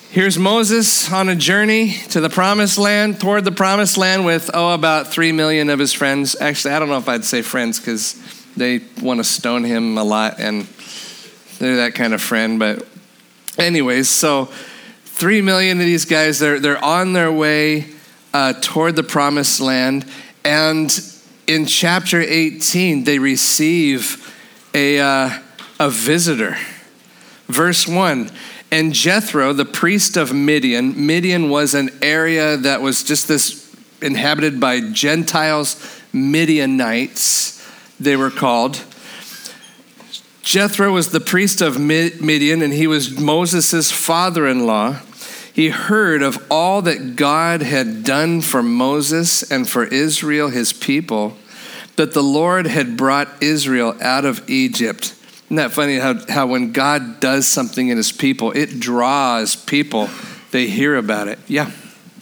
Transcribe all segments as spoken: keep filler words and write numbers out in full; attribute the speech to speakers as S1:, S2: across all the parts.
S1: Here's Moses on a journey to the promised land, toward the promised land with, oh, about three million of his friends. Actually, I don't know if I'd say friends because they want to stone him a lot and they're that kind of friend. But anyways, so three million of these guys, they're, they're on their way uh, toward the promised land. And in chapter eighteen, they receive a, uh, a visitor. Verse one. And Jethro, the priest of Midian, Midian was an area that was just this inhabited by Gentiles, Midianites, they were called. Jethro was the priest of Midian, and he was Moses' father-in-law. He heard of all that God had done for Moses and for Israel, his people, that the Lord had brought Israel out of Egypt. Isn't that funny how, how when God does something in his people, it draws people. They hear about it. Yeah.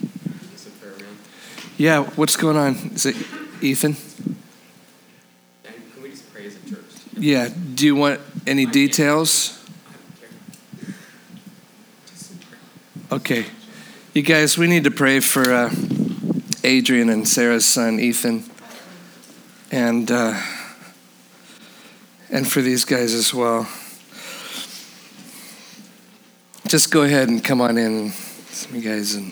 S1: Yeah, what's going on? Is it Ethan?
S2: Can we just pray as a church?
S1: Yeah. Do you want any details? Okay. You guys, we need to pray for uh, Adrian and Sarah's son, Ethan. And... Uh, And for these guys as well. Just go ahead and come on in, some of you guys. And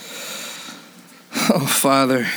S1: oh, Father,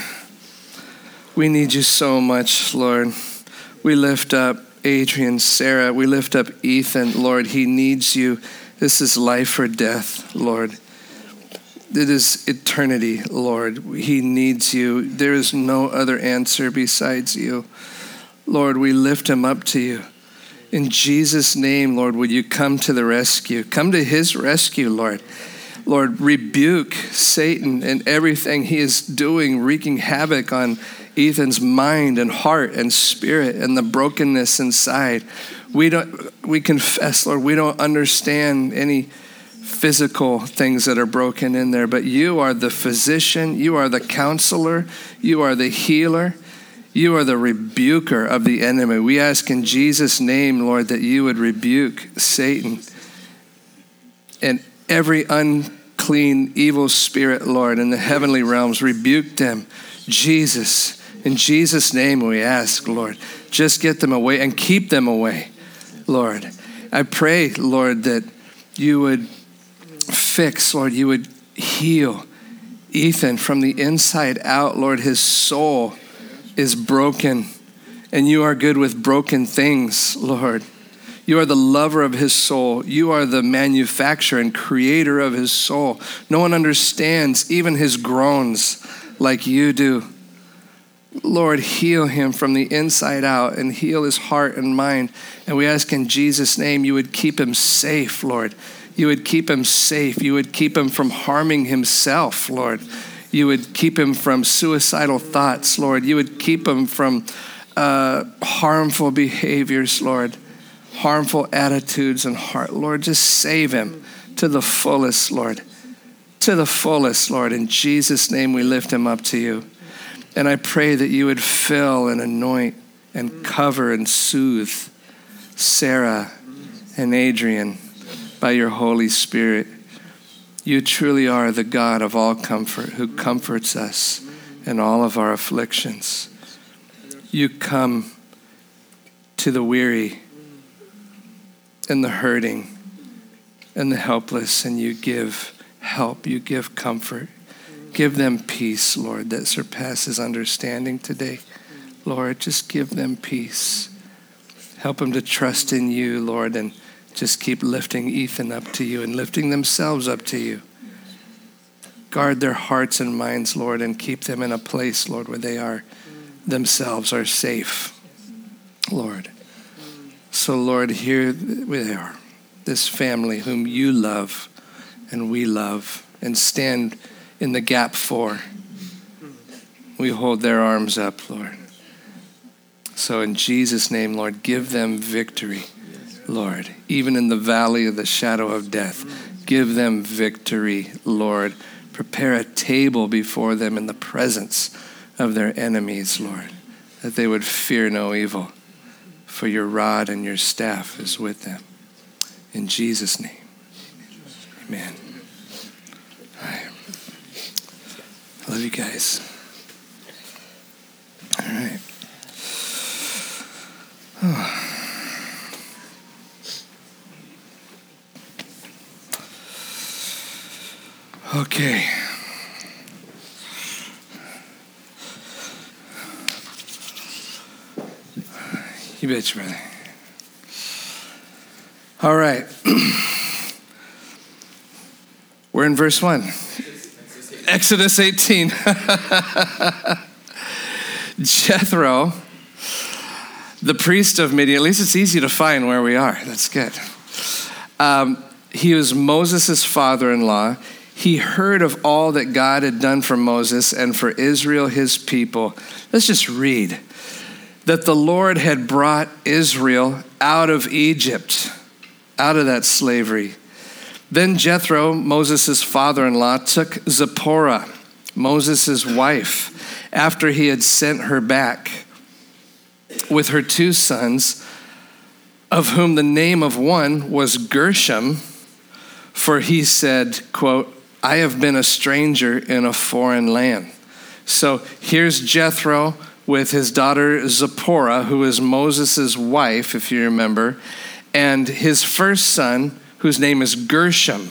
S1: we need you so much, Lord. We lift up Adrian, Sarah. We lift up Ethan, Lord. He needs you. This is life or death, Lord. It is eternity, Lord. He needs you. There is no other answer besides you. Lord, we lift him up to you. In Jesus' name, Lord, would you come to the rescue? Come to his rescue, Lord. Lord, rebuke Satan and everything he is doing, wreaking havoc on Ethan's mind and heart and spirit and the brokenness inside. We don't, we confess, Lord, we don't understand any physical things that are broken in there, but you are the physician, you are the counselor, you are the healer. You are the rebuker of the enemy. We ask in Jesus' name, Lord, that you would rebuke Satan and every unclean, evil spirit, Lord, in the heavenly realms. Rebuke them. Jesus, in Jesus' name we ask, Lord, just get them away and keep them away, Lord. I pray, Lord, that you would fix, Lord, you would heal Ethan from the inside out, Lord, his soul is broken, and you are good with broken things, Lord. You are the lover of his soul. You are the manufacturer and creator of his soul. No one understands even his groans like you do. Lord, heal him from the inside out and heal his heart and mind. And we ask in Jesus' name you would keep him safe, Lord. You would keep him safe. You would keep him from harming himself, Lord. You would keep him from suicidal thoughts, Lord. You would keep him from uh, harmful behaviors, Lord. Harmful attitudes and heart. Lord, just save him to the fullest, Lord. To the fullest, Lord. In Jesus' name we lift him up to you. And I pray that you would fill and anoint and cover and soothe Sarah and Adrian by your Holy Spirit. You truly are the God of all comfort who comforts us in all of our afflictions. You come to the weary and the hurting and the helpless, and you give help, you give comfort. Give them peace, Lord, that surpasses understanding today. Lord, just give them peace. Help them to trust in you, Lord, and just keep lifting Ethan up to you and lifting themselves up to you. Guard their hearts and minds, Lord, and keep them in a place, Lord, where they are themselves are safe, Lord. So, Lord, here we are, this family whom you love and we love and stand in the gap for. We hold their arms up, Lord. So in Jesus' name, Lord, give them victory, Lord. Even in the valley of the shadow of death, give them victory, Lord. Prepare a table before them in the presence of their enemies, Lord, that they would fear no evil, for your rod and your staff is with them. In Jesus' name, amen. love you guys. All right. Oh. Okay. You bet, brother. All right. We're in verse one. Exodus eighteen. Jethro, the priest of Midian, at least it's easy to find where we are. That's good. Um, he was Moses' father-in-law. He heard of all that God had done for Moses and for Israel, his people. Let's just read. That the Lord had brought Israel out of Egypt, out of that slavery. Then Jethro, Moses' father-in-law, took Zipporah, Moses' wife, after he had sent her back with her two sons, of whom the name of one was Gershom, for he said, quote, I have been a stranger in a foreign land. So here's Jethro with his daughter Zipporah, who is Moses' wife, if you remember, and his first son, whose name is Gershom.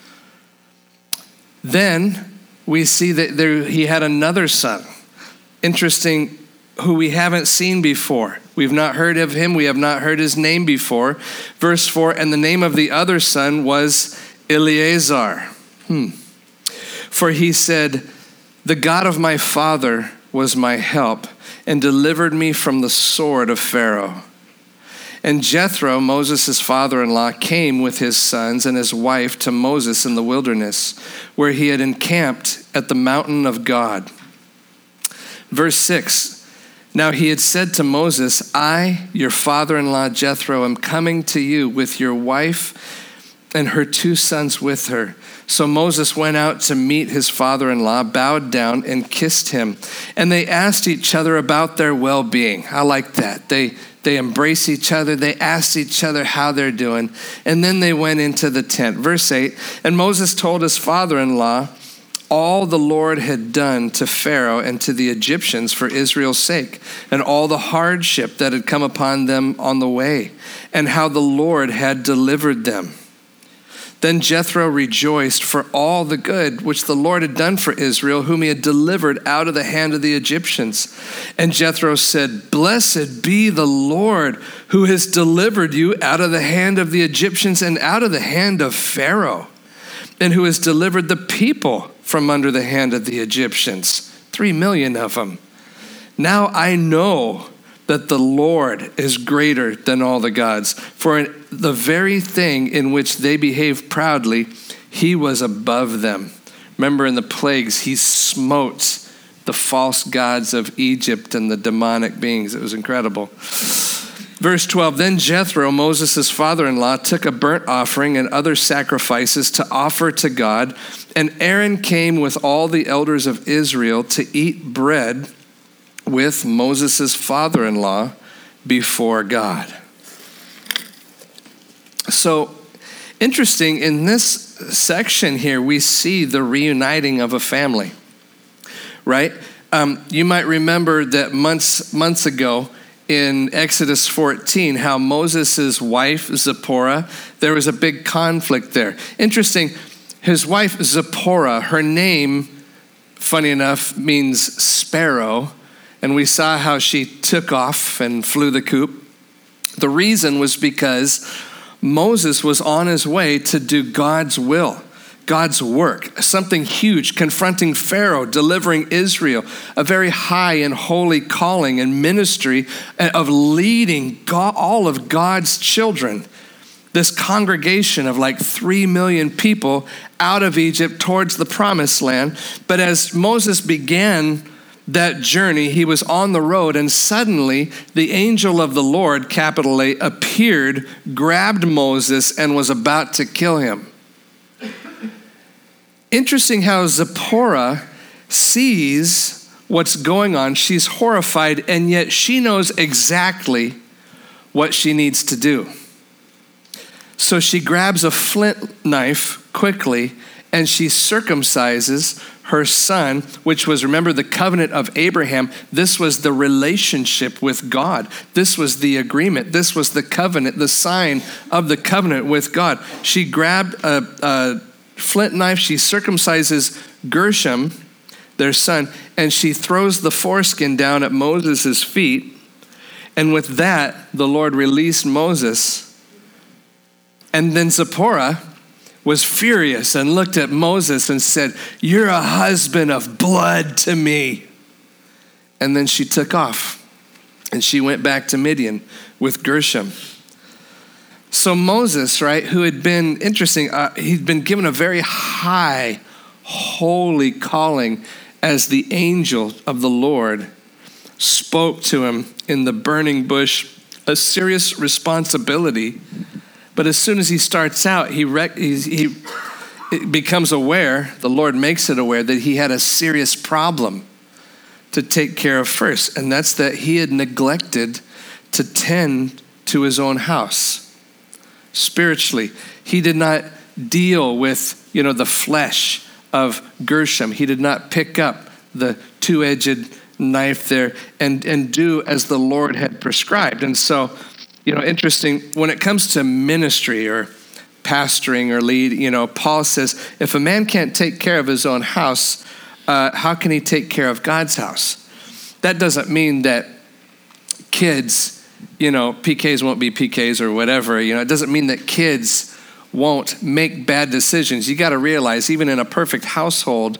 S1: Then we see that there, he had another son, interesting, who we haven't seen before. We've not heard of him. We have not heard his name before. Verse four, and the name of the other son was Eleazar. Hmm. For he said, the God of my father was my help and delivered me from the sword of Pharaoh. And Jethro, Moses' father-in-law, came with his sons and his wife to Moses in the wilderness, where he had encamped at the mountain of God. Verse six, now he had said to Moses, I, your father-in-law Jethro, am coming to you with your wife and her two sons with her. So Moses went out to meet his father-in-law, bowed down and kissed him. And they asked each other about their well-being. I like that. They They embrace each other. They asked each other how they're doing. And then they went into the tent. Verse eight, and Moses told his father-in-law all the Lord had done to Pharaoh and to the Egyptians for Israel's sake, and all the hardship that had come upon them on the way, and how the Lord had delivered them. Then Jethro rejoiced for all the good which the Lord had done for Israel, whom he had delivered out of the hand of the Egyptians. And Jethro said, blessed be the Lord who has delivered you out of the hand of the Egyptians and out of the hand of Pharaoh, and who has delivered the people from under the hand of the Egyptians, three million of them. Now I know that the Lord is greater than all the gods. For in the very thing in which they behaved proudly, he was above them. Remember in the plagues, he smote the false gods of Egypt and the demonic beings. It was incredible. Verse twelve, then Jethro, Moses' father-in-law, took a burnt offering and other sacrifices to offer to God. And Aaron came with all the elders of Israel to eat bread with Moses' father-in-law before God. So, interesting, in this section here, we see the reuniting of a family, right? Um, you might remember that months months ago in Exodus fourteen, how Moses' wife, Zipporah, there was a big conflict there. Interesting, his wife, Zipporah, her name, funny enough, means sparrow. And we saw how she took off and flew the coop. The reason was because Moses was on his way to do God's will, God's work, something huge, confronting Pharaoh, delivering Israel, a very high and holy calling and ministry of leading God, all of God's children, this congregation of like three million people out of Egypt towards the promised land. But as Moses began that journey, he was on the road, and suddenly the angel of the Lord, capital A, appeared, grabbed Moses, and was about to kill him. Interesting how Zipporah sees what's going on. She's horrified, and yet she knows exactly what she needs to do. So she grabs a flint knife quickly, and she circumcises her son, which was, remember, the covenant of Abraham. This was the relationship with God. This was the agreement. This was the covenant, the sign of the covenant with God. She grabbed a, a flint knife. She circumcises Gershom, their son, and she throws the foreskin down at Moses' feet. And with that, the Lord released Moses. And then Zipporah was furious and looked at Moses and said, "You're a husband of blood to me." And then she took off and she went back to Midian with Gershom. So Moses, right, who had been, interesting, uh, he'd been given a very high, holy calling as the angel of the Lord, spoke to him in the burning bush, a serious responsibility. But as soon as he starts out, he, rec- he becomes aware, the Lord makes it aware, that he had a serious problem to take care of first. And that's that he had neglected to tend to his own house. Spiritually, he did not deal with, you know, the flesh of Gershom. He did not pick up the two-edged knife there and, and do as the Lord had prescribed. And so, you know, interesting, when it comes to ministry or pastoring or lead, you know, Paul says, if a man can't take care of his own house, uh, how can he take care of God's house? That doesn't mean that kids, you know, P Ks won't be P Ks or whatever. You know, it doesn't mean that kids won't make bad decisions. You got to realize, even in a perfect household,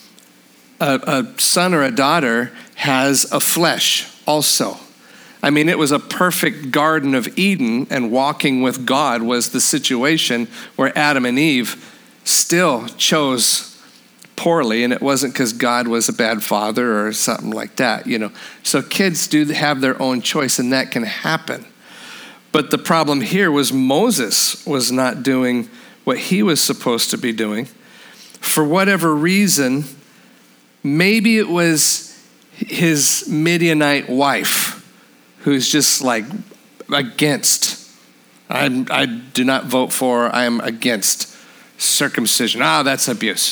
S1: a, a son or a daughter has a flesh also. I mean, it was a perfect Garden of Eden, and walking with God was the situation where Adam and Eve still chose poorly, and it wasn't because God was a bad father or something like that, you know. So kids do have their own choice, and that can happen. But the problem here was Moses was not doing what he was supposed to be doing. For whatever reason, maybe it was his Midianite wife, who's just like against, I, I do not vote for, I am against circumcision. Ah, that's abuse.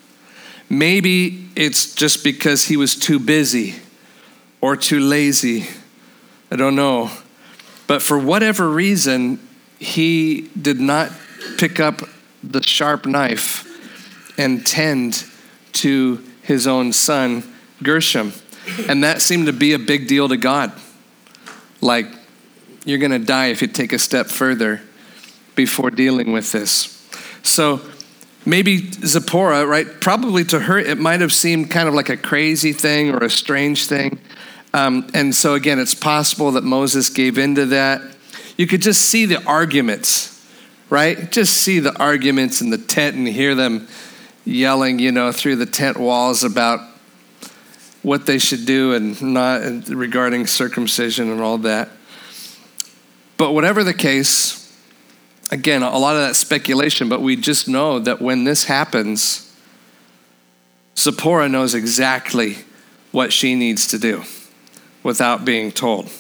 S1: Maybe it's just because he was too busy or too lazy. I don't know. But for whatever reason, he did not pick up the sharp knife and tend to his own son, Gershom. And that seemed to be a big deal to God. Like, you're going to die if you take a step further before dealing with this. So maybe Zipporah, right, probably to her, it might have seemed kind of like a crazy thing or a strange thing. Um, and so again, it's possible that Moses gave into that. You could just see the arguments, right? Just see the arguments in the tent and hear them yelling, you know, through the tent walls about what they should do and not, and regarding circumcision and all that. But whatever the case, again, a lot of that speculation, but we just know that when this happens, Zipporah knows exactly what she needs to do without being told.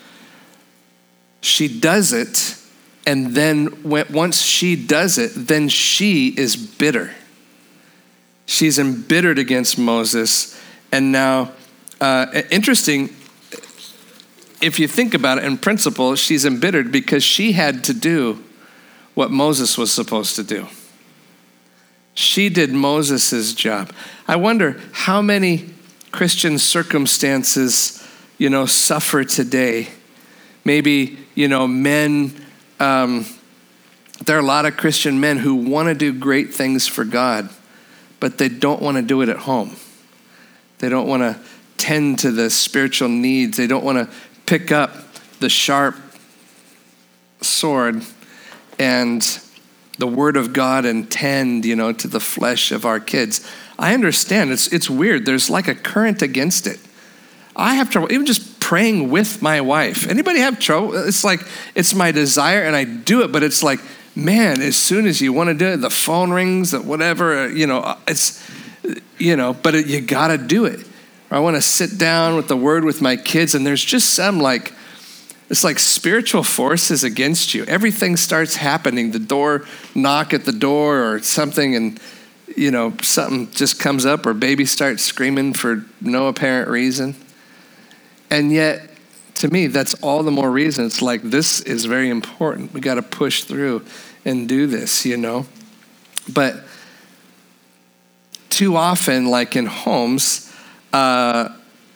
S1: She does it, and then when, once she does it, then she is bitter. She's embittered against Moses. And now, uh, interesting, if you think about it in principle, she's embittered because she had to do what Moses was supposed to do. She did Moses' job. I wonder how many Christian circumstances, you know, suffer today. Maybe, you know, men, um, there are a lot of Christian men who want to do great things for God, but they don't want to do it at home. They don't want to tend to the spiritual needs. They don't want to pick up the sharp sword and the word of God and tend, you know, to the flesh of our kids. I understand. It's it's weird. There's like a current against it. I have trouble even just praying with my wife. Anybody have trouble? It's like, it's my desire and I do it, but it's like, man, as soon as you want to do it, the phone rings, that whatever, you know, it's, you know, but it, you got to do it. Or I want to sit down with the word with my kids, and there's just some like, it's like spiritual forces against you. Everything starts happening. The door, knock at the door or something, and you know, something just comes up or baby starts screaming for no apparent reason. And yet, to me, that's all the more reason. It's like, this is very important. We got to push through and do this, you know. But too often, like in homes, uh,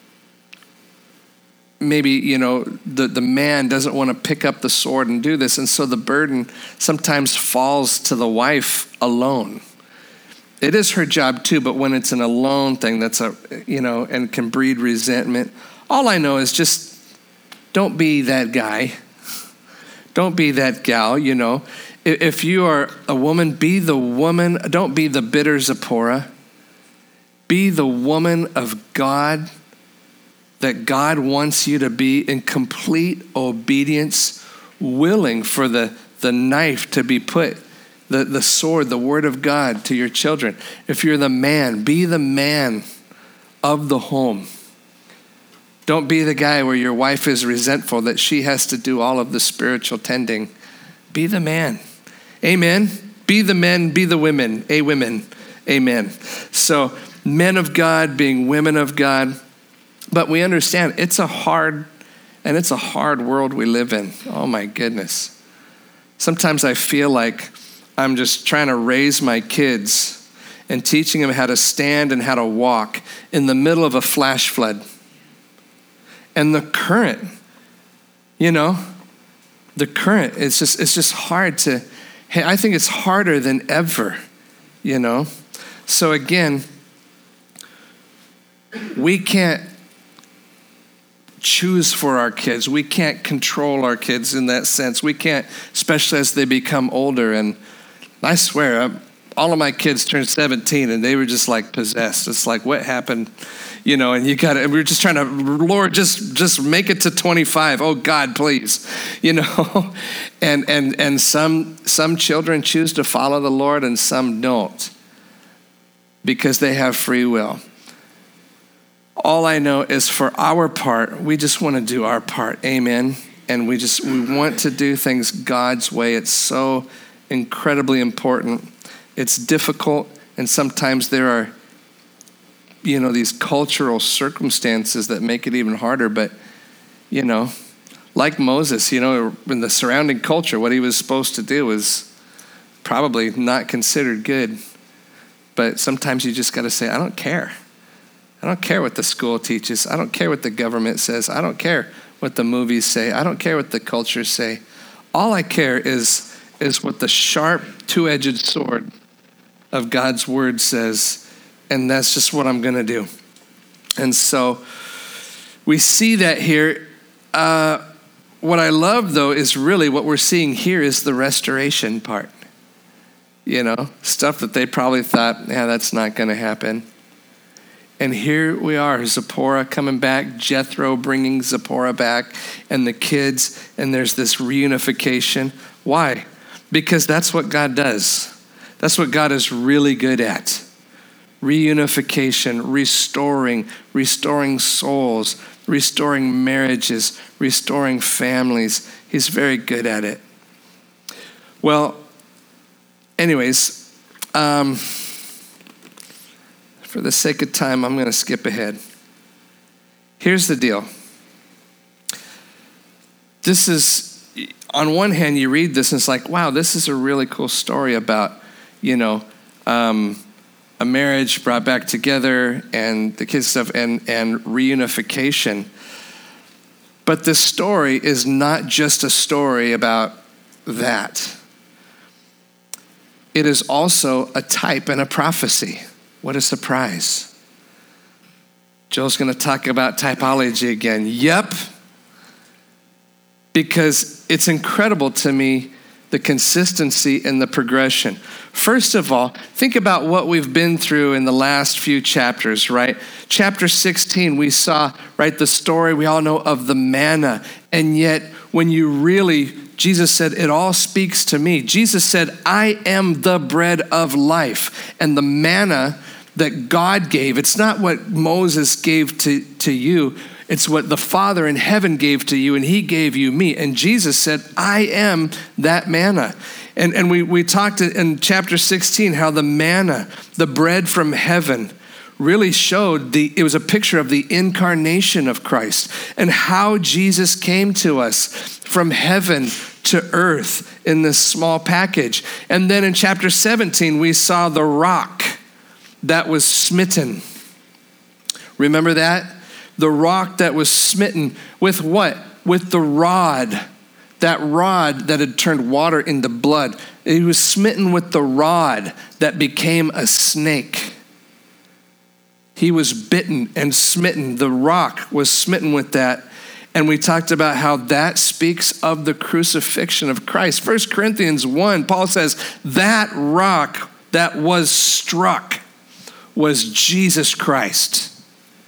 S1: maybe, you know, the, the man doesn't want to pick up the sword and do this. And so the burden sometimes falls to the wife alone. It is her job too, but when it's an alone thing, that's a, you know, and can breed resentment. All I know is just don't be that guy. Don't be that gal, you know. If you are a woman, be the woman. Don't be the bitter Zipporah. Be the woman of God that God wants you to be, in complete obedience, willing for the, the knife to be put, the, the sword, the word of God to your children. If you're the man, be the man of the home. Don't be the guy where your wife is resentful that she has to do all of the spiritual tending. Be the man. Amen. Be the men, be the women. A women. Amen. So men of God being women of God. But we understand it's a hard, and it's a hard world we live in. Oh my goodness. Sometimes I feel like I'm just trying to raise my kids and teaching them how to stand and how to walk in the middle of a flash flood. And the current, you know, the current, it's just, it's just hard to, hey, I think it's harder than ever, you know. So again, we can't choose for our kids. We can't control our kids in that sense. We can't, especially as they become older. And I swear, I, all of my kids turned seventeen and they were just like possessed. It's like, what happened? You know, and you got to, we were just trying to, Lord, just, just make it to twenty-five. Oh God, please, you know, and, and, and some, some children choose to follow the Lord and some don't because they have free will. All I know is for our part, we just want to do our part. Amen. And we just, we want to do things God's way. It's so incredibly important. It's difficult. And sometimes there are, you know, these cultural circumstances that make it even harder. But, you know, like Moses, you know, in the surrounding culture, what he was supposed to do was probably not considered good. But sometimes you just got to say, I don't care. I don't care what the school teaches. I don't care what the government says. I don't care what the movies say. I don't care what the cultures say. All I care is, is what the sharp two-edged sword of God's word says, and that's just what I'm going to do. And so we see that here. Uh, what I love, though, is really what we're seeing here is the restoration part. You know, stuff that they probably thought, yeah, that's not going to happen. And here we are, Zipporah coming back, Jethro bringing Zipporah back, and the kids, and there's this reunification. Why? Because that's what God does. That's what God is really good at. Reunification, restoring, restoring souls, restoring marriages, restoring families. He's very good at it. Well, anyways, um... for the sake of time, I'm going to skip ahead. Here's the deal. This is, on one hand, you read this and it's like, wow, this is a really cool story about, you know, um, a marriage brought back together and the kids stuff and, and reunification. But this story is not just a story about that. It is also a type and a prophecy. What a surprise. Joel's going to talk about typology again. Yep. Because it's incredible to me, the consistency and the progression. First of all, think about what we've been through in the last few chapters, right? Chapter sixteen, we saw, right, the story we all know of the manna. And yet, when you really, Jesus said, it all speaks to me. Jesus said, I am the bread of life. And the manna that God gave, it's not what Moses gave to, to you. It's what the Father in heaven gave to you, and he gave you me. And Jesus said, I am that manna. And, and we, we talked in chapter sixteen how the manna, the bread from heaven, really showed the, it was a picture of the incarnation of Christ and how Jesus came to us from heaven to earth in this small package. And then in chapter seventeen, we saw the rock that was smitten. Remember that? The rock that was smitten with what? With the rod. That rod that had turned water into blood. He was smitten with the rod that became a snake. He was bitten and smitten. The rock was smitten with that. And we talked about how that speaks of the crucifixion of Christ. First Corinthians one, Paul says, that rock that was struck was Jesus Christ.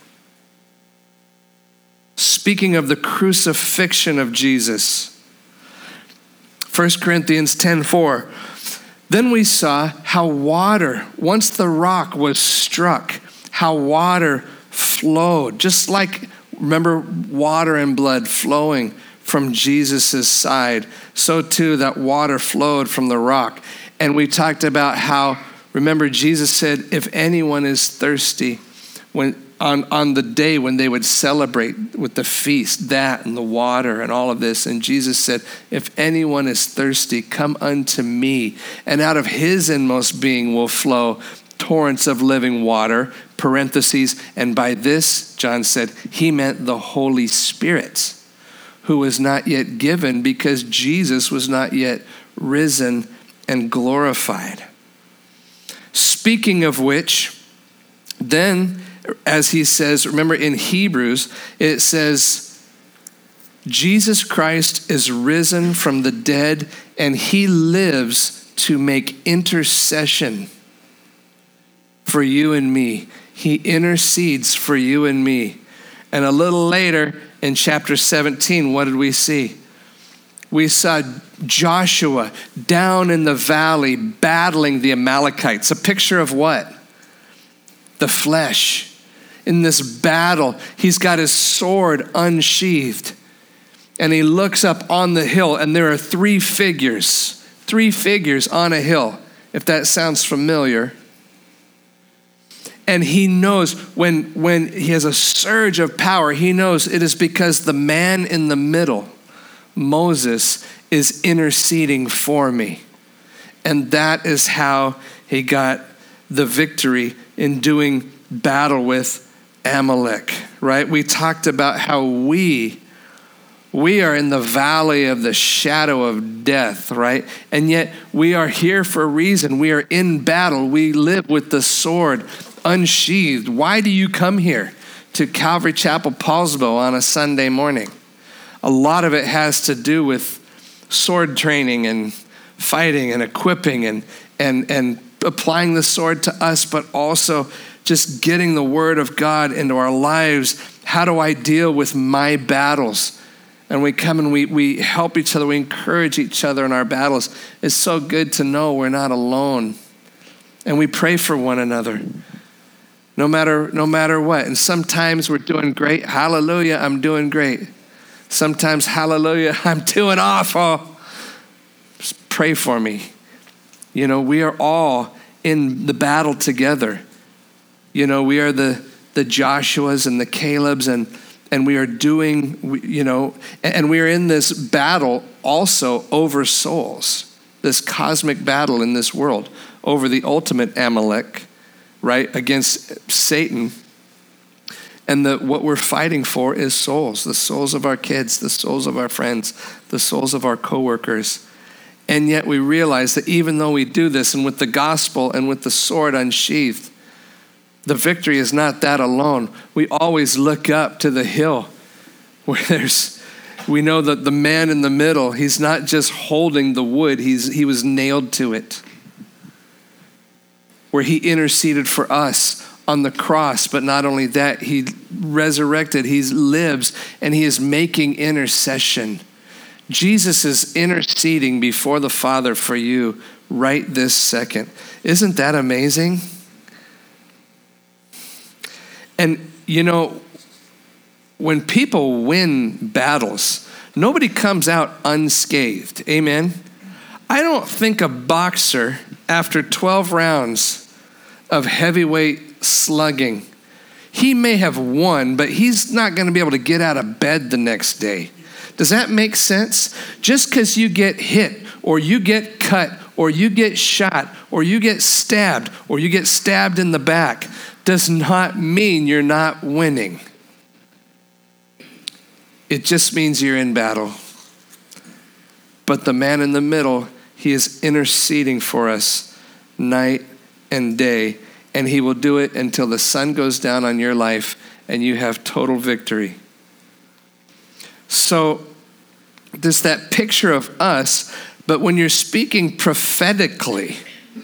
S1: Speaking of the crucifixion of Jesus. First Corinthians ten four. Then we saw how water, once the rock was struck, how water flowed. Just like, remember, water and blood flowing from Jesus' side. So too, that water flowed from the rock. And we talked about how, remember, Jesus said, if anyone is thirsty, when on, on the day when they would celebrate with the feast, that and the water and all of this. And Jesus said, if anyone is thirsty, come unto me. And out of his inmost being will flow torrents of living water, parentheses. And by this, John said, he meant the Holy Spirit, who was not yet given because Jesus was not yet risen and glorified. Speaking of which, then, as he says, remember in Hebrews, it says, Jesus Christ is risen from the dead and he lives to make intercession for you and me. He intercedes for you and me. And a little later in chapter seventeen, what did we see? We saw Joshua down in the valley battling the Amalekites. A picture of what? The flesh. In this battle, he's got his sword unsheathed. And he looks up on the hill, and there are three figures. Three figures on a hill, if that sounds familiar. And he knows when, when he has a surge of power, he knows it is because the man in the middle, Moses, is interceding for me. And that is how he got the victory in doing battle with Amalek, right? We talked about how we, we are in the valley of the shadow of death, right? And yet we are here for a reason. We are in battle. We live with the sword unsheathed. Why do you come here to Calvary Chapel, Paulsbo on a Sunday morning? A lot of it has to do with sword training and fighting and equipping and and and applying the sword to us, but also just getting the word of God into our lives. How do I deal with my battles? And we come and we we help each other. We encourage each other in our battles. It's so good to know we're not alone. And we pray for one another. No matter, no matter what. And sometimes we're doing great. Hallelujah, I'm doing great. Sometimes, hallelujah, I'm doing awful. Just pray for me. You know, we are all in the battle together. You know, we are the, the Joshuas and the Calebs, and, and we are doing, you know, and we are in this battle also over souls, this cosmic battle in this world over the ultimate Amalek, right, against Satan. And the, what we're fighting for is souls, the souls of our kids, the souls of our friends, the souls of our coworkers. And yet we realize that even though we do this, and with the gospel and with the sword unsheathed, the victory is not that alone. We always look up to the hill where there's, we know that the man in the middle, he's not just holding the wood, he's he was nailed to it. Where he interceded for us on the cross, but not only that, he resurrected, he lives, and he is making intercession. Jesus is interceding before the Father for you right this second. Isn't that amazing? And you know, when people win battles, nobody comes out unscathed. Amen? I don't think a boxer, after twelve rounds of heavyweight slugging, he may have won, but he's not going to be able to get out of bed the next day. Does that make sense? Just because you get hit or you get cut or you get shot or you get stabbed or you get stabbed in the back does not mean you're not winning. It just means you're in battle. But the man in the middle, he is interceding for us night and day, and he will do it until the sun goes down on your life and you have total victory. So there's that picture of us, but when you're speaking prophetically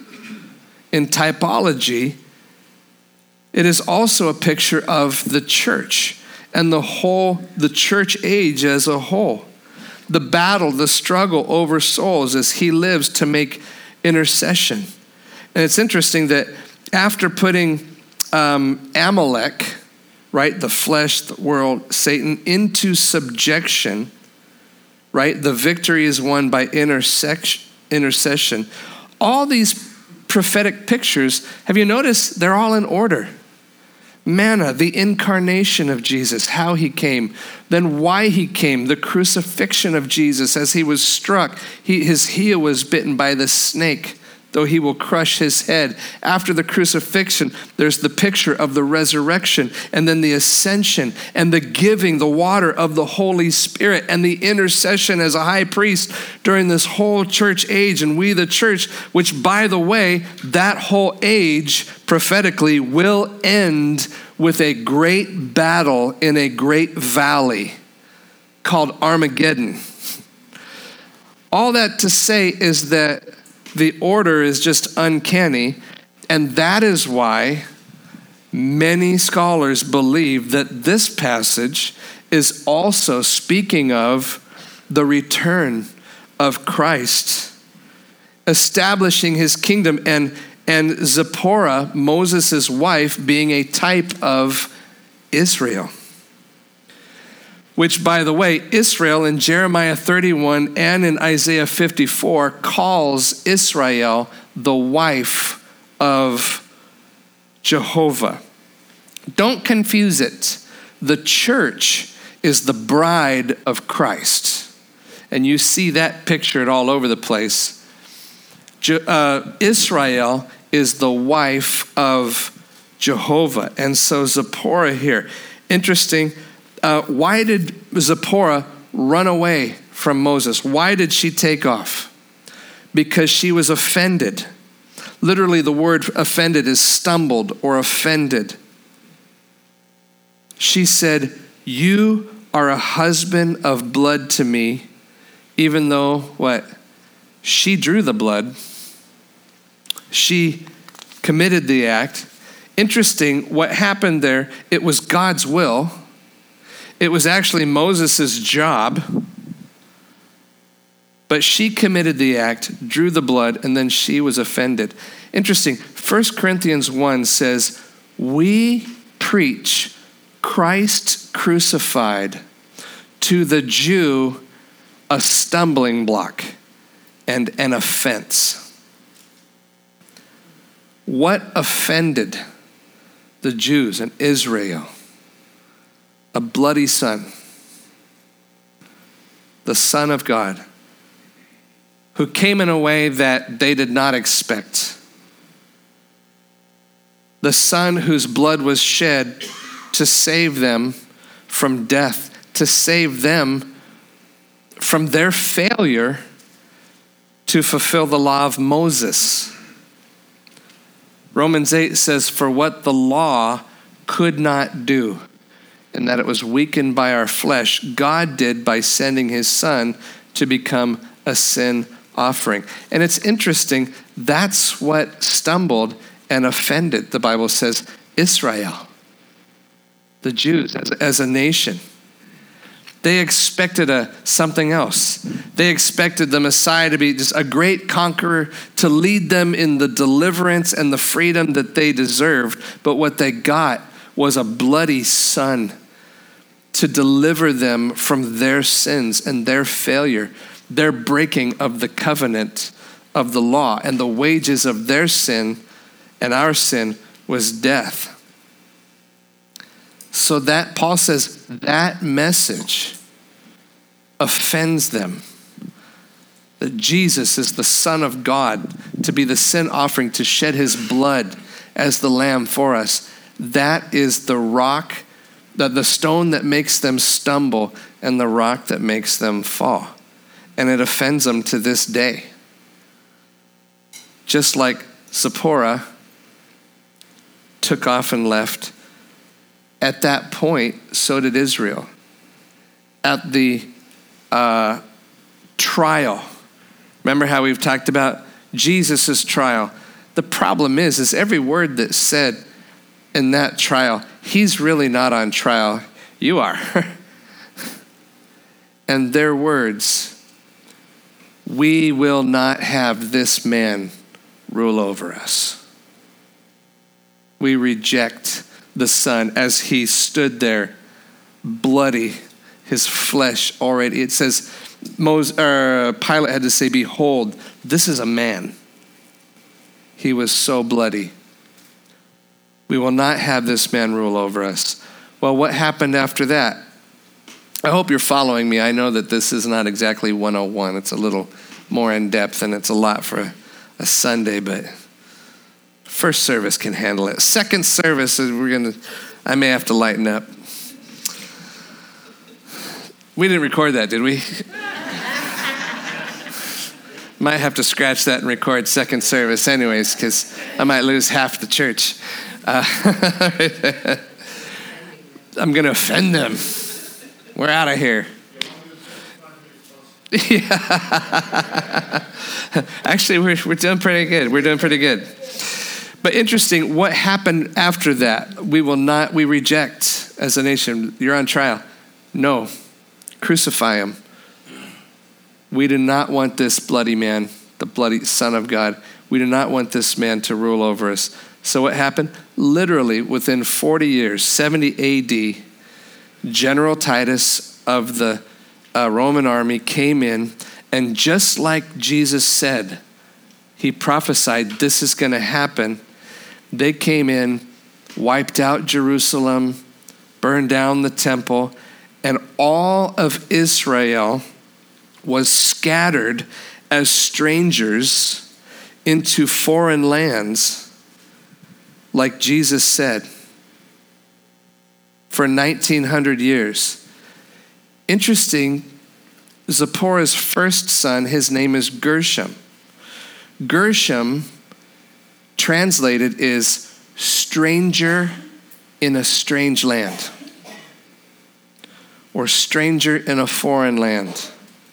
S1: in typology, it is also a picture of the church and the whole, the church age as a whole. The battle, the struggle over souls as he lives to make intercession. And it's interesting that after putting um, Amalek, right, the flesh, the world, Satan, into subjection, right, the victory is won by intersection, intercession. All these prophetic pictures, have you noticed they're all in order? Manna, the incarnation of Jesus, how he came, then why he came, the crucifixion of Jesus as he was struck. He, his heel was bitten by the snake, though he will crush his head. After the crucifixion, there's the picture of the resurrection and then the ascension and the giving, the water of the Holy Spirit and the intercession as a high priest during this whole church age. And we, the church, which by the way, that whole age prophetically will end with a great battle in a great valley called Armageddon. All that to say is that the order is just uncanny, and that is why many scholars believe that this passage is also speaking of the return of Christ, establishing his kingdom, and, and Zipporah, Moses' wife, being a type of Israel. Which, by the way, Israel in Jeremiah thirty-one and in Isaiah fifty-four calls Israel the wife of Jehovah. Don't confuse it. The church is the bride of Christ. And you see that pictured all over the place. Je- uh, Israel is the wife of Jehovah. And so Zipporah here. Interesting. Uh, why did Zipporah run away from Moses? Why did she take off? Because she was offended. Literally, the word offended is stumbled or offended. She said, "You are a husband of blood to me," even though what? She drew the blood. She committed the act. Interesting, what happened there, it was God's will. It was actually Moses' job, but she committed the act, drew the blood, and then she was offended. Interesting, First Corinthians one says, we preach Christ crucified, to the Jew a stumbling block and an offense. What offended the Jews and Israel? A bloody son, the Son of God, who came in a way that they did not expect. The Son whose blood was shed to save them from death, to save them from their failure to fulfill the law of Moses. Romans eight says, for what the law could not do, and that it was weakened by our flesh, God did by sending his Son to become a sin offering. And it's interesting, that's what stumbled and offended, the Bible says, Israel, the Jews as, as a nation. They expected a, something else. They expected the Messiah to be just a great conqueror, to lead them in the deliverance and the freedom that they deserved. But what they got was a bloody son to deliver them from their sins and their failure, their breaking of the covenant of the law, and the wages of their sin and our sin was death. So that, Paul says, that message offends them. That Jesus is the Son of God, to be the sin offering, to shed his blood as the lamb for us. That is the rock, the, the stone that makes them stumble and the rock that makes them fall. And it offends them to this day. Just like Zipporah took off and left, at that point, so did Israel. At the uh, trial, remember how we've talked about Jesus' trial? The problem is, is every word that's said in that trial, he's really not on trial. You are. And their words, we will not have this man rule over us. We reject the Son as he stood there, bloody, his flesh already. It says, Moses, or Pilate had to say, behold, this is a man. He was so bloody. We will not have this man rule over us. Well, what happened after that? I hope you're following me. I know that this is not exactly one oh one. It's a little more in depth, and it's a lot for a, a Sunday, but first service can handle it. Second service, we're gonna, I may have to lighten up. We didn't record that, did we? Might have to scratch that and record second service anyways, because I might lose half the church. Uh, I'm going to offend them. We're out of here. Yeah. Actually, we're we're doing pretty good. We're doing pretty good. But interesting, what happened after that? We will not, we reject as a nation. You're on trial. No. Crucify him. We do not want this bloody man, the bloody Son of God. We do not want this man to rule over us. So what happened? Literally within forty years, seventy A D, General Titus of the uh, Roman army came in, and just like Jesus said, he prophesied this is going to happen. They came in, wiped out Jerusalem, burned down the temple, and all of Israel was scattered as strangers into foreign lands, like Jesus said, for nineteen hundred years. Interesting, Zipporah's first son, his name is Gershom. Gershom, translated, is stranger in a strange land, or stranger in a foreign land.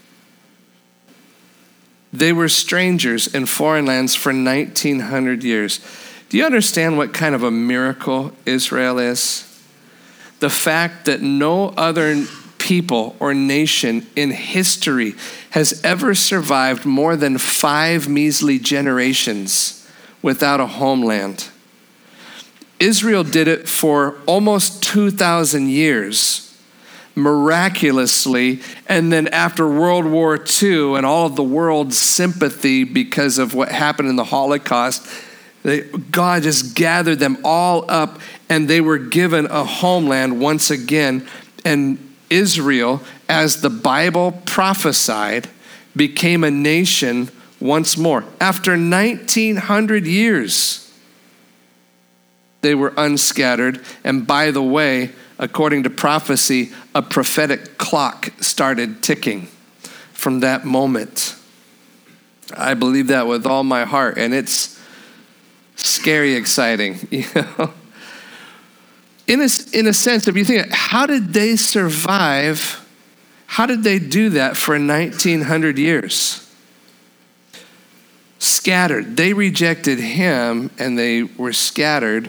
S1: They were strangers in foreign lands for nineteen hundred years. Do you understand what kind of a miracle Israel is? The fact that no other people or nation in history has ever survived more than five measly generations without a homeland. Israel did it for almost two thousand years. Miraculously, and then after World War Two and all of the world's sympathy because of what happened in the Holocaust, they, God just gathered them all up, and they were given a homeland once again. And Israel, as the Bible prophesied, became a nation once more. After nineteen hundred years, they were unscattered. And by the way, according to prophecy, a prophetic clock started ticking from that moment. I believe that with all my heart, and it's scary exciting, you know. In a, in a sense, if you think, how did they survive? How did they do that for nineteen hundred years? Scattered. They rejected him, and they were scattered.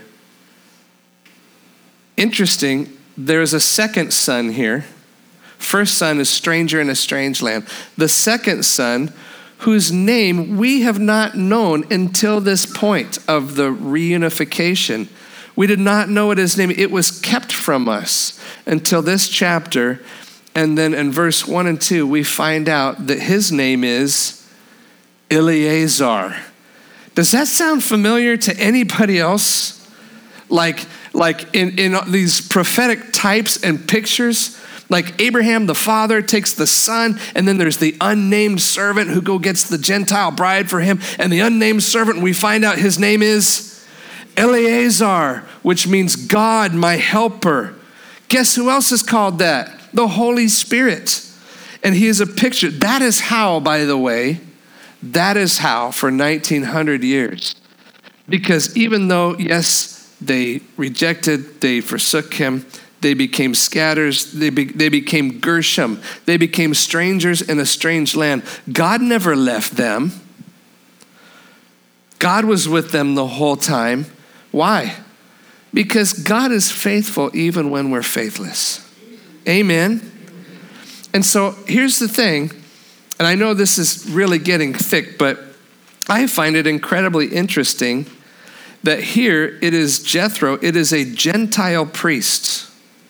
S1: Interesting, there's a second son here. First son is stranger in a strange land. The second son, whose name we have not known until this point of the reunification. We did not know what his name. It was kept from us until this chapter. And then in verse one and two, we find out that his name is Eleazar. Does that sound familiar to anybody else? Like, like in, in these prophetic types and pictures, like Abraham, the father, takes the son, and then there's the unnamed servant who go gets the Gentile bride for him, and the unnamed servant, we find out his name is Eleazar, which means God, my helper. Guess who else is called that? The Holy Spirit. And he is a picture. That is how, by the way, that is how for nineteen hundred years. Because even though, yes, they rejected, they forsook him, they became scatters, they, be, they became Gershom, they became strangers in a strange land. God never left them. God was with them the whole time. Why? Because God is faithful even when we're faithless. Amen. And so here's the thing, and I know this is really getting thick, but I find it incredibly interesting that here it is Jethro, it is a Gentile priest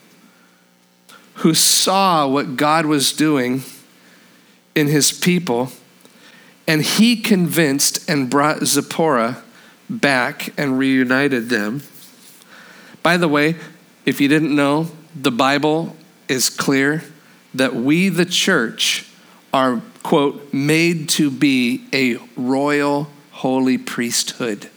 S1: who saw what God was doing in his people, and he convinced and brought Zipporah back and reunited them. By the way, if you didn't know, the Bible is clear that we, the church, are, quote, made to be a royal holy priesthood.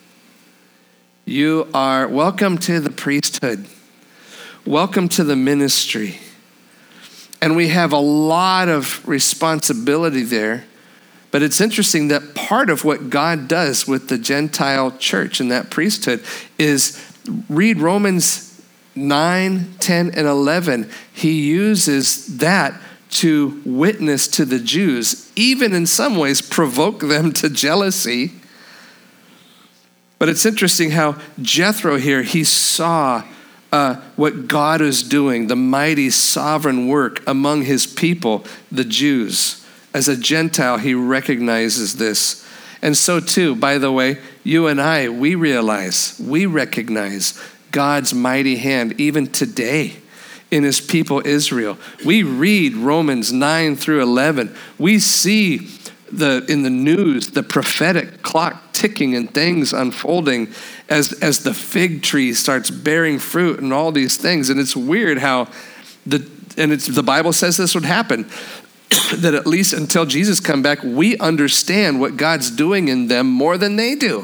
S1: You are welcome to the priesthood. Welcome to the ministry. And we have a lot of responsibility there. But it's interesting that part of what God does with the Gentile church and that priesthood is read Romans nine, ten, and eleven. He uses that to witness to the Jews, even in some ways provoke them to jealousy. But it's interesting how Jethro here, he saw uh, what God is doing, the mighty sovereign work among his people, the Jews. As a Gentile, he recognizes this. And so too, by the way, you and I, we realize, we recognize God's mighty hand even today in his people Israel. We read Romans nine through eleven. We see the in the news the prophetic clock ticking and things unfolding as, as the fig tree starts bearing fruit and all these things. And it's weird how, the and it's the Bible says this would happen. That at least until Jesus come back, we understand what God's doing in them more than they do.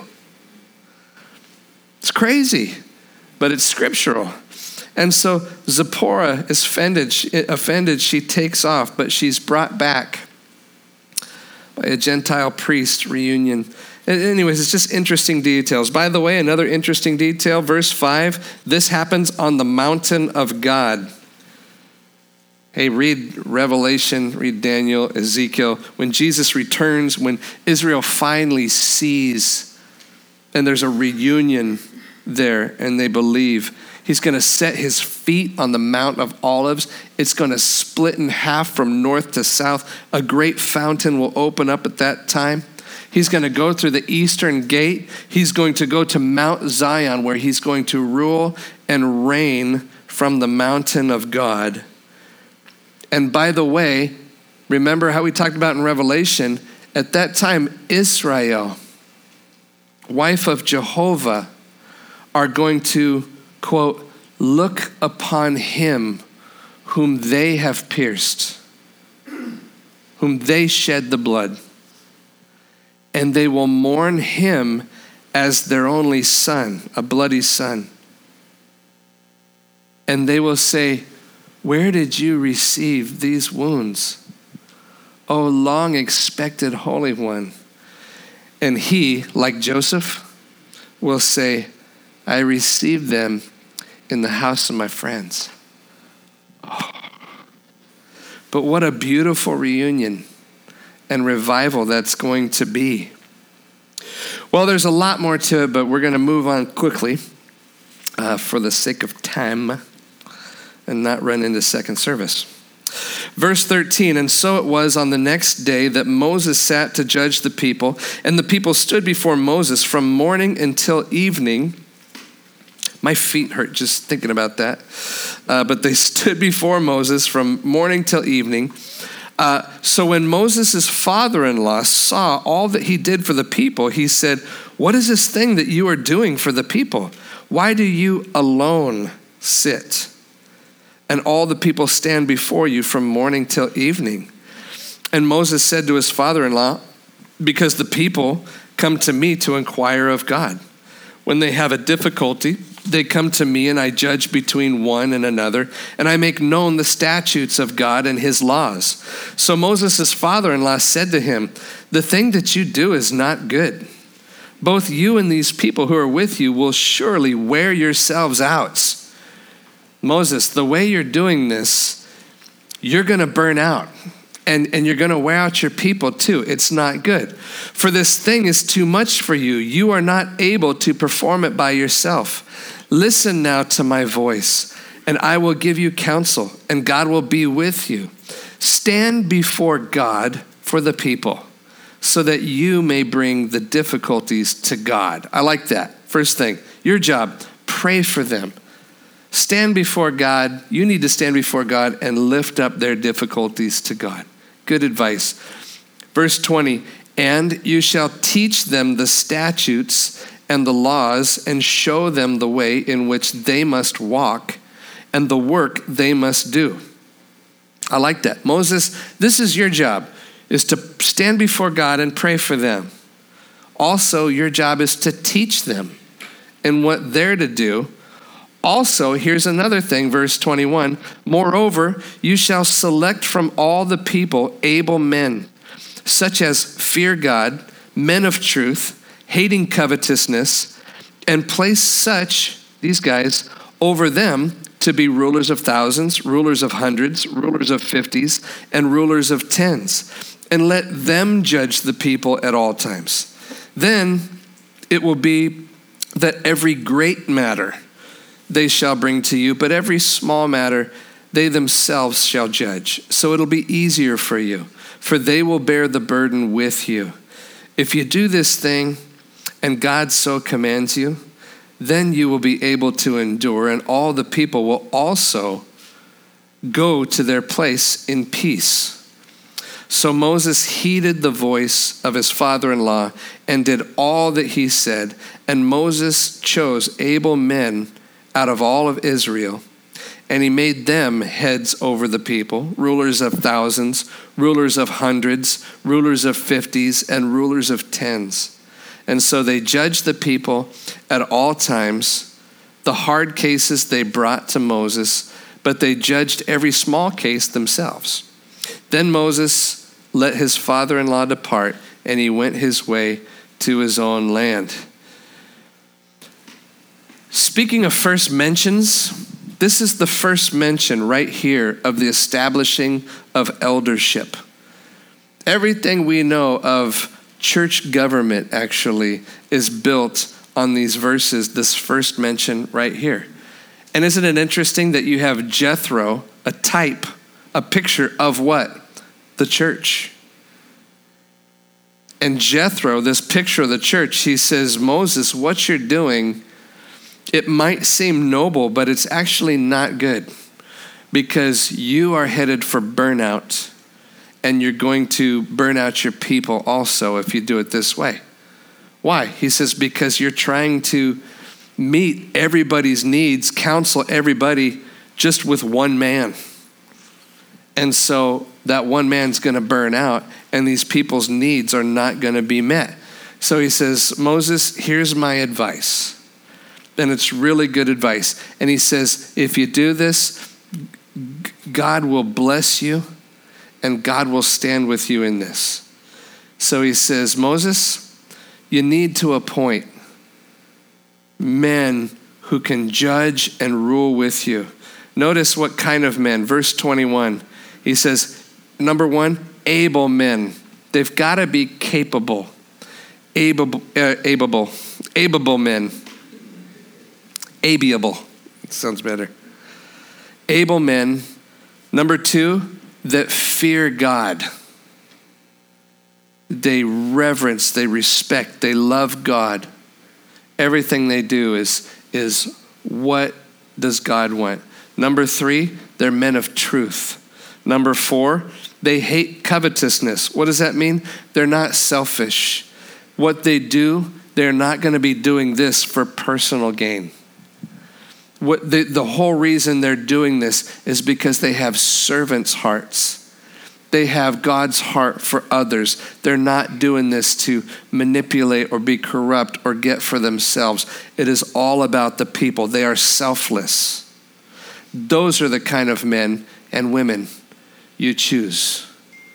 S1: It's crazy, but it's scriptural. And so Zipporah is offended. She, offended. She takes off, but she's brought back by a Gentile priest reunion. And anyways, it's just interesting details. By the way, another interesting detail, verse five, this happens on the mountain of God. Hey, read Revelation, read Daniel, Ezekiel. When Jesus returns, when Israel finally sees, and there's a reunion there, and they believe, he's going to set his feet on the Mount of Olives. It's going to split in half from north to south. A great fountain will open up at that time. He's going to go through the eastern gate. He's going to go to Mount Zion, where he's going to rule and reign from the mountain of God. And by the way, remember how we talked about in Revelation, at that time, Israel, wife of Jehovah, are going to, quote, look upon him whom they have pierced, whom they shed the blood, and they will mourn him as their only son, a bloody son. And they will say, where did you receive these wounds, O long expected Holy One? And he, like Joseph, will say, I received them in the house of my friends. Oh. But what a beautiful reunion and revival that's going to be. Well, there's a lot more to it, but we're going to move on quickly uh, for the sake of time and not run into second service. Verse thirteen, and so it was on the next day that Moses sat to judge the people, and the people stood before Moses from morning until evening. My feet hurt just thinking about that. Uh, but they stood before Moses from morning till evening. Uh, so when Moses' father-in-law saw all that he did for the people, he said, "What is this thing that you are doing for the people? Why do you alone sit, and all the people stand before you from morning till evening?" And Moses said to his father-in-law, "Because the people come to me to inquire of God. When they have a difficulty, they come to me, and I judge between one and another, and I make known the statutes of God and his laws." So Moses' father-in-law said to him, "The thing that you do is not good. Both you and these people who are with you will surely wear yourselves out. Moses, the way you're doing this, you're going to burn out. And, and you're going to wear out your people too. It's not good. For this thing is too much for you. You are not able to perform it by yourself. Listen now to my voice, and I will give you counsel, and God will be with you. Stand before God for the people, so that you may bring the difficulties to God." I like that. First thing, your job, pray for them. Stand before God. You need to stand before God and lift up their difficulties to God. Good advice. Verse twenty, "And you shall teach them the statutes and the laws, and show them the way in which they must walk and the work they must do." I like that. Moses, this is your job, is to stand before God and pray for them. Also, your job is to teach them and what they're to do. Also, here's another thing, verse twenty-one, "Moreover, you shall select from all the people able men, such as fear God, men of truth, hating covetousness, and place such," these guys, "over them to be rulers of thousands, rulers of hundreds, rulers of fifties, and rulers of tens. And let them judge the people at all times. Then it will be that every great matter they shall bring to you, but every small matter they themselves shall judge. So it'll be easier for you, for they will bear the burden with you. If you do this thing, and God so commands you, then you will be able to endure, and all the people will also go to their place in peace." So Moses heeded the voice of his father-in-law and did all that he said. And Moses chose able men out of all of Israel, and he made them heads over the people, rulers of thousands, rulers of hundreds, rulers of fifties, and rulers of tens. And so they judged the people at all times. The hard cases they brought to Moses, but they judged every small case themselves. Then Moses let his father-in-law depart, and he went his way to his own land. Speaking of first mentions, this is the first mention right here of the establishing of eldership. Everything we know of church government actually is built on these verses, this first mention right here. And isn't it interesting that you have Jethro, a type, a picture of what? The church. And Jethro, this picture of the church, he says, "Moses, what you're doing, it might seem noble, but it's actually not good, because you are headed for burnout, and you're going to burn out your people also if you do it this way." Why? He says, because you're trying to meet everybody's needs, counsel everybody just with one man. And so that one man's going to burn out, and these people's needs are not going to be met. So he says, "Moses, here's my advice." And it's really good advice. And he says, if you do this, God will bless you, and God will stand with you in this. So he says, "Moses, you need to appoint men who can judge and rule with you." Notice what kind of men. Verse twenty-one, he says, number one, able men. They've got to be capable. Able, uh, able, able men. Amiable. Sounds better. Able men. Number two, that fear God. They reverence, they respect, they love God. Everything they do is, is what does God want. Number three, they're men of truth. Number four, they hate covetousness. What does that mean? They're not selfish. What they do, they're not going to be doing this for personal gain. What the, the whole reason they're doing this is because they have servants' hearts. They have God's heart for others. They're not doing this to manipulate or be corrupt or get for themselves. It is all about the people. They are selfless. Those are the kind of men and women you choose.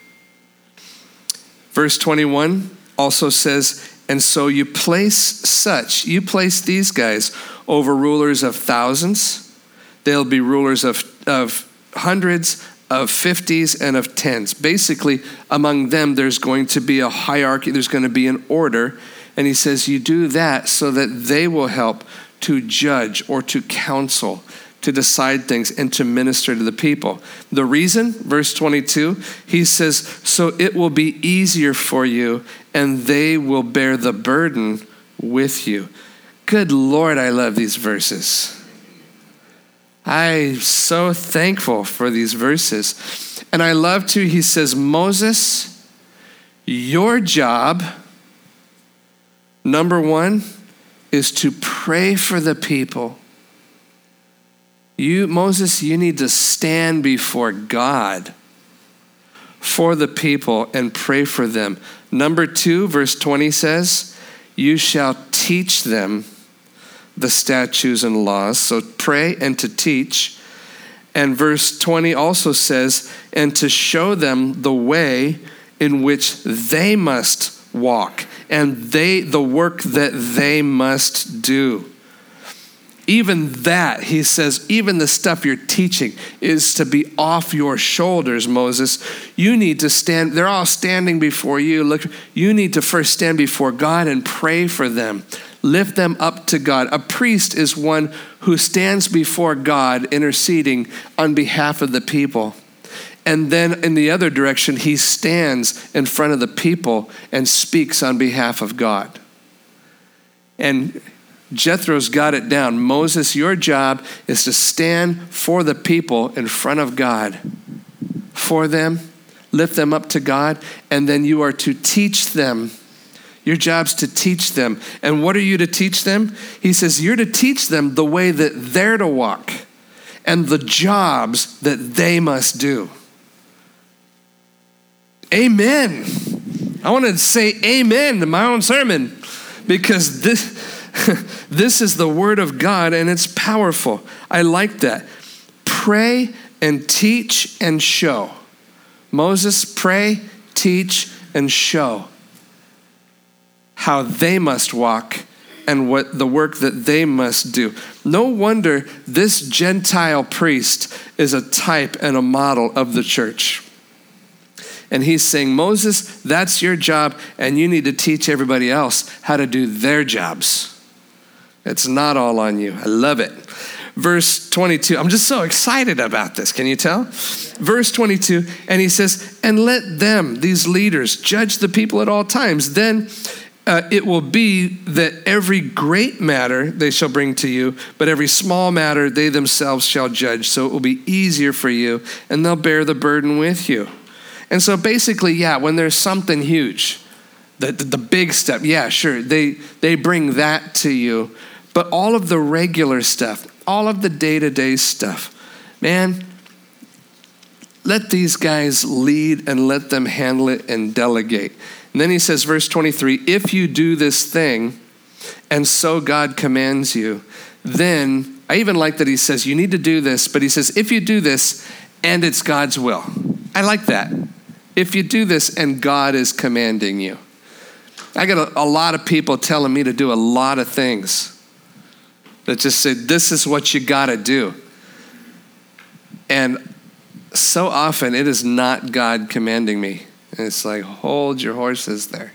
S1: Verse twenty-one also says, and so you place such, you place these guys over rulers of thousands. They'll be rulers of, of hundreds, of fifties, and of tens. Basically, among them, there's going to be a hierarchy. There's going to be an order. And he says you do that so that they will help to judge or to counsel, to decide things, and to minister to the people. The reason, verse twenty-two, he says, so it will be easier for you, and they will bear the burden with you. Good Lord, I love these verses. I'm so thankful for these verses. And I love too, he says, Moses, your job, number one, is to pray for the people. You, Moses, you need to stand before God for the people and pray for them. Number two, verse twenty says, you shall teach them the statutes and laws. So pray and to teach. And verse twenty also says, and to show them the way in which they must walk and they the work that they must do. Even that, he says, even the stuff you're teaching is to be off your shoulders, Moses. You need to stand, they're all standing before you. Look, you need to first stand before God and pray for them. Lift them up to God. A priest is one who stands before God interceding on behalf of the people. And then in the other direction, he stands in front of the people and speaks on behalf of God. And Jethro's got it down. Moses, your job is to stand for the people in front of God. For them, lift them up to God, and then you are to teach them. Your job's to teach them. And what are you to teach them? He says, you're to teach them the way that they're to walk and the jobs that they must do. Amen. I want to say amen to my own sermon because this, this is the word of God and it's powerful. I like that. Pray and teach and show. Moses, pray, teach, and show how they must walk and what the work that they must do. No wonder this Gentile priest is a type and a model of the church. And he's saying, Moses, that's your job, and you need to teach everybody else how to do their jobs. It's not all on you. I love it. Verse twenty-two, I'm just so excited about this. Can you tell? Verse twenty-two, and he says, and let them, these leaders, judge the people at all times. Then Uh, it will be that every great matter they shall bring to you, but every small matter they themselves shall judge. So it will be easier for you, and they'll bear the burden with you. And so basically, yeah, when there's something huge, the, the, the big stuff, yeah, sure, they, they bring that to you. But all of the regular stuff, all of the day-to-day stuff, man, let these guys lead and let them handle it and delegate. And then he says, verse twenty-three, if you do this thing, and so God commands you, then, I even like that he says, you need to do this, but he says, if you do this, and it's God's will. I like that. If you do this, and God is commanding you. I got a, a lot of people telling me to do a lot of things that just say, this is what you got to do. And so often, it is not God commanding me. And it's like, hold your horses there.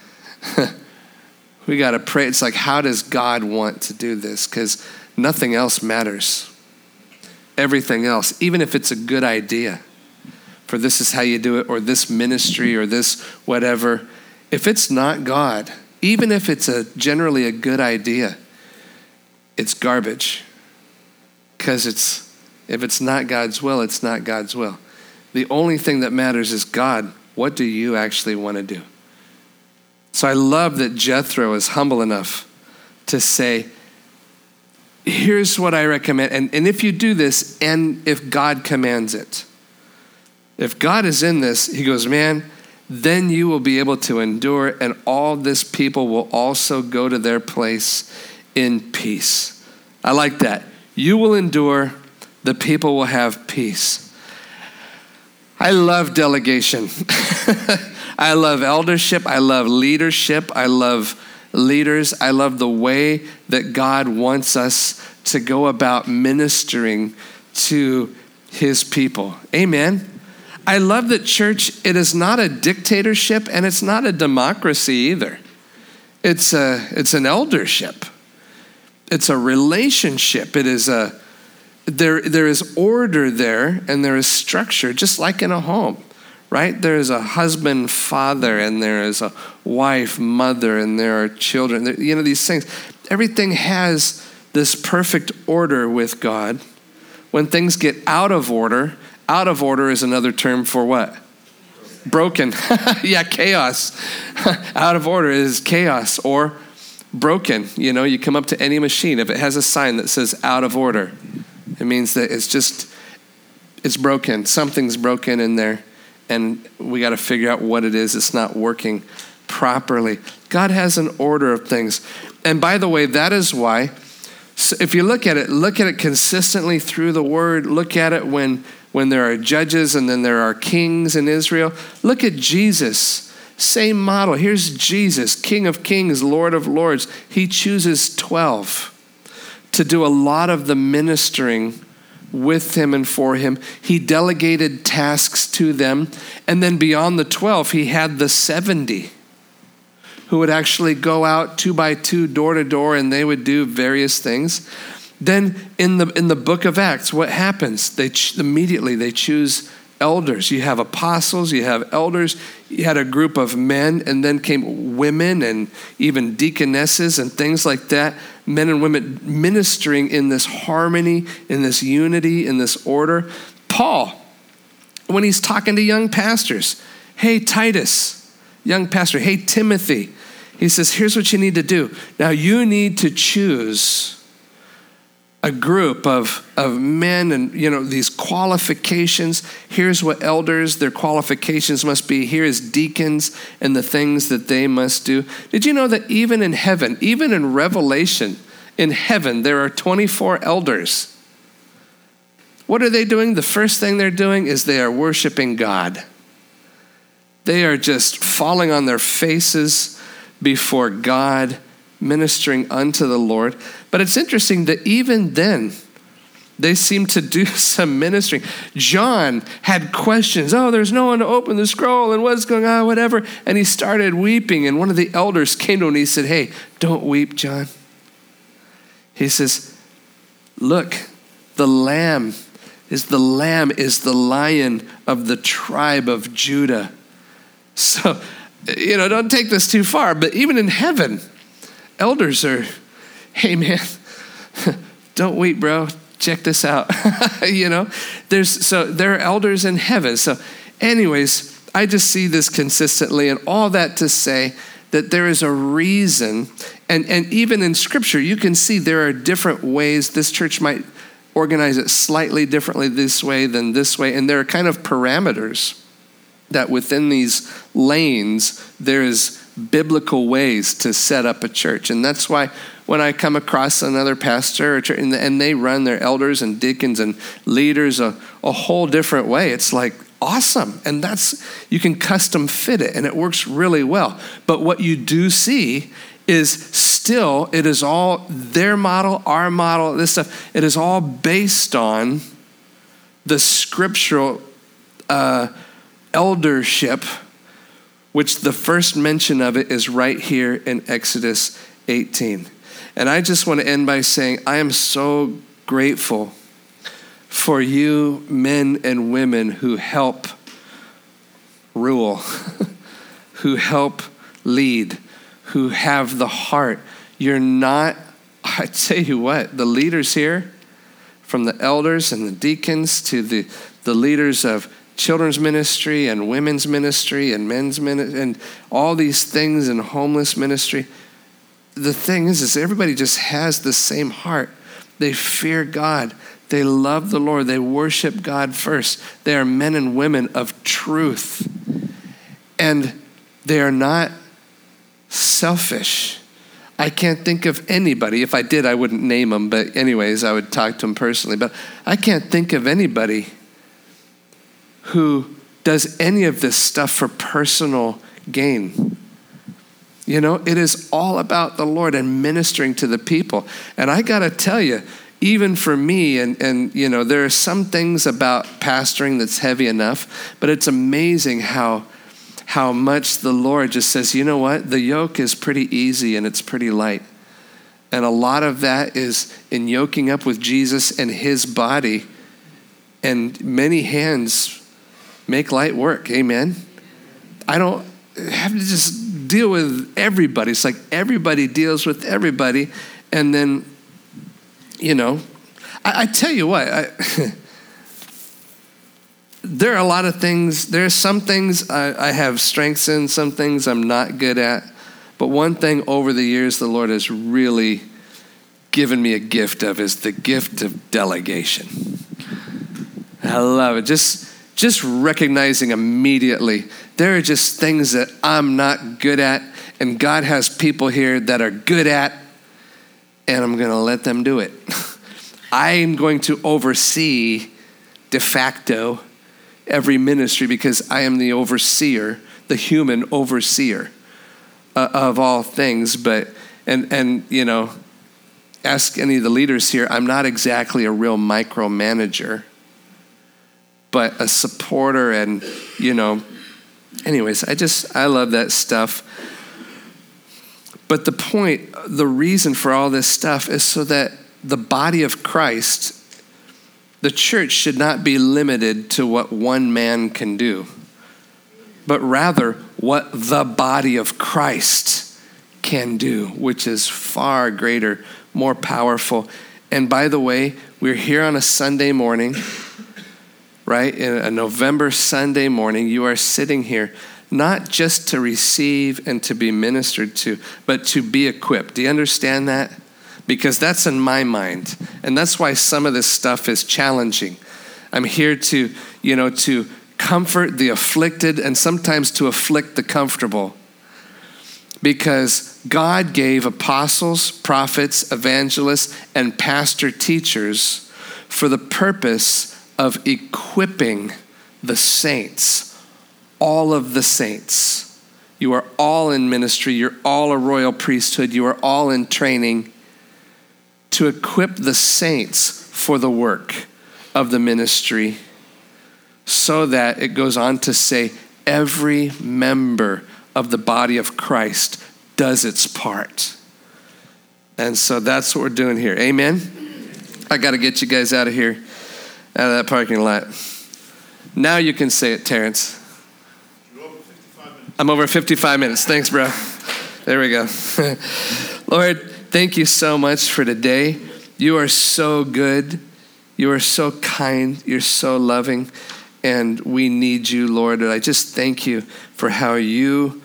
S1: We got to pray. It's like, how does God want to do this? Because nothing else matters. Everything else, even if it's a good idea, for this is how you do it, or this ministry, or this whatever, if it's not God, even if it's a generally a good idea, it's garbage. Because it's if it's not God's will, it's not God's will. The only thing that matters is, God, what do you actually want to do? So I love that Jethro is humble enough to say, here's what I recommend. And, and if you do this, and if God commands it, if God is in this, he goes, man, then you will be able to endure, and all this people will also go to their place in peace. I like that. You will endure, the people will have peace. I love delegation. I love eldership. I love leadership. I love leaders. I love the way that God wants us to go about ministering to his people. Amen. I love that, church, it is not a dictatorship and it's not a democracy either. It's a, it's an eldership. It's a relationship. It is a, there, there is order there and there is structure, just like in a home, right? There is a husband, father, and there is a wife, mother, and there are children. There, you know, these things. Everything has this perfect order with God. When things get out of order, out of order is another term for what? Broken. Yeah, chaos. Out of order is chaos or broken. You know, you come up to any machine. If it has a sign that says out of order, it means that it's just, it's broken. Something's broken in there, and we got to figure out what it is. It's not working properly. God has an order of things. And by the way, that is why, so if you look at it, look at it consistently through the word. Look at it when when there are judges and then there are kings in Israel. Look at Jesus, same model. Here's Jesus, King of Kings, Lord of Lords. He chooses twelve to do a lot of the ministering with him and for him. He delegated tasks to them. And then beyond the twelve, he had the seventy who would actually go out two by two, door to door, and they would do various things. Then in the in the book of Acts, what happens? They ch- immediately they choose elders. You have apostles, you have elders, you had a group of men, and then came women and even deaconesses and things like that. Men and women ministering in this harmony, in this unity, in this order. Paul, when he's talking to young pastors, hey Titus, young pastor, hey Timothy, he says, here's what you need to do. Now you need to choose a group of, of men and, you know, these qualifications. Here's what elders, their qualifications must be. Here is deacons and the things that they must do. Did you know that even in heaven, even in Revelation, in heaven, there are twenty-four elders? What are they doing? The first thing they're doing is they are worshiping God. They are just falling on their faces before God, ministering unto the Lord. But it's interesting that even then, they seem to do some ministering. John had questions. Oh, there's no one to open the scroll, and what's going on, whatever. And he started weeping, and one of the elders came to him and he said, hey, don't weep, John. He says, look, the lamb is the lamb is the lion of the tribe of Judah. So, you know, don't take this too far, but even in heaven, elders are, hey man, don't weep, bro. Check this out. You know, there's so there are elders in heaven. So, anyways, I just see this consistently, and all that to say that there is a reason, and and even in Scripture, you can see there are different ways. This church might organize it slightly differently this way than this way, and there are kind of parameters that within these lanes there is biblical ways to set up a church. And that's why when I come across another pastor or church, and they run their elders and deacons and leaders a, a whole different way, it's like awesome. And that's, you can custom fit it and it works really well. But what you do see is still, it is all their model, our model, this stuff. It is all based on the scriptural uh, eldership, which the first mention of it is right here in Exodus eighteen. And I just want to end by saying, I am so grateful for you men and women who help rule, who help lead, who have the heart. You're not, I tell you what, the leaders here, from the elders and the deacons to the, the leaders of children's ministry and women's ministry and men's ministry and all these things and homeless ministry. The thing is, is everybody just has the same heart. They fear God. They love the Lord. They worship God first. They are men and women of truth. And they are not selfish. I can't think of anybody. If I did, I wouldn't name them. But anyways, I would talk to them personally. But I can't think of anybody who does any of this stuff for personal gain. You know, it is all about the Lord and ministering to the people. And I got to tell you, even for me, and, and, you know, there are some things about pastoring that's heavy enough, but it's amazing how how much the Lord just says, you know what, the yoke is pretty easy and it's pretty light. And a lot of that is in yoking up with Jesus and his body, and many hands make light work. Amen. I don't have to just deal with everybody. It's like everybody deals with everybody. And then, you know, I, I tell you what, I, there are a lot of things, there are some things I, I have strengths in, some things I'm not good at. But one thing over the years the Lord has really given me a gift of is the gift of delegation. I love it. Just Just recognizing immediately, there are just things that I'm not good at, and God has people here that are good at, and I'm going to let them do it. I'm going to oversee de facto every ministry because I am the overseer, the human overseer uh, of all things. But, and, and you know, ask any of the leaders here, I'm not exactly a real micromanager, but a supporter. And, you know, anyways, I just, I love that stuff. But the point, the reason for all this stuff is so that the body of Christ, the church, should not be limited to what one man can do, but rather what the body of Christ can do, which is far greater, more powerful. And by the way, we're here on a Sunday morning, right? In a November Sunday morning, you are sitting here not just to receive and to be ministered to, but to be equipped. Do you understand that? Because that's in my mind. And that's why some of this stuff is challenging. I'm here to, you know, to comfort the afflicted and sometimes to afflict the comfortable. Because God gave apostles, prophets, evangelists, and pastor teachers for the purpose of equipping the saints, all of the saints. You are all in ministry. You're all a royal priesthood. You are all in training to equip the saints for the work of the ministry, so that it goes on to say every member of the body of Christ does its part. And so that's what we're doing here. Amen? I got to get you guys out of here, out of that parking lot. Now you can say it, Terrence.
S2: You're over fifty-five minutes.
S1: I'm over fifty-five minutes. Thanks, bro. There we go. Lord, thank you so much for today. You are so good. You are so kind. You're so loving. And we need you, Lord. And I just thank you for how you,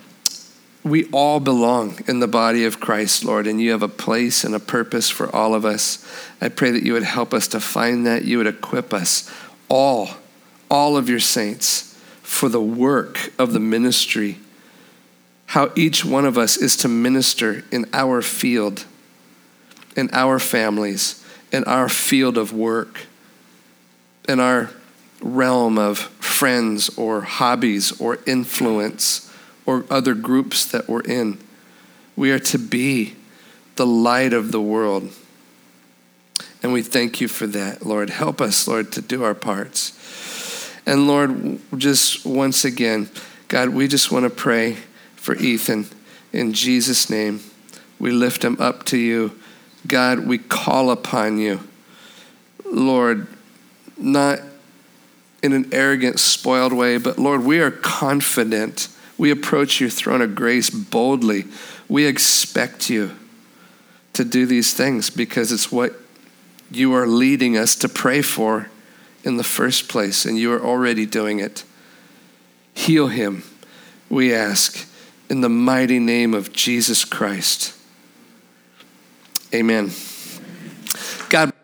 S1: we all belong in the body of Christ, Lord. And you have a place and a purpose for all of us. I pray that you would help us to find that. You would equip us, all, all of your saints, for the work of the ministry. How each one of us is to minister in our field, in our families, in our field of work, in our realm of friends or hobbies or influence or other groups that we're in. We are to be the light of the world. And we thank you for that, Lord. Help us, Lord, to do our parts. And Lord, just once again, God, we just want to pray for Ethan. In Jesus' name, we lift him up to you. God, we call upon you. Lord, not in an arrogant, spoiled way, but Lord, we are confident. We approach your throne of grace boldly. We expect you to do these things because it's what you are leading us to pray for in the first place, and you are already doing it. Heal him, we ask, in the mighty name of Jesus Christ. Amen. God